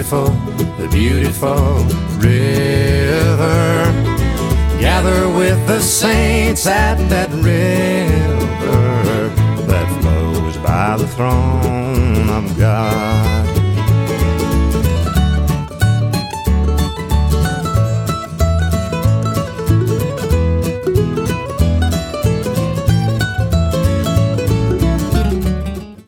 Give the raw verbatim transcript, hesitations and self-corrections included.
beautiful, the beautiful river. Gather with the saints at that river that flows by the throne of God.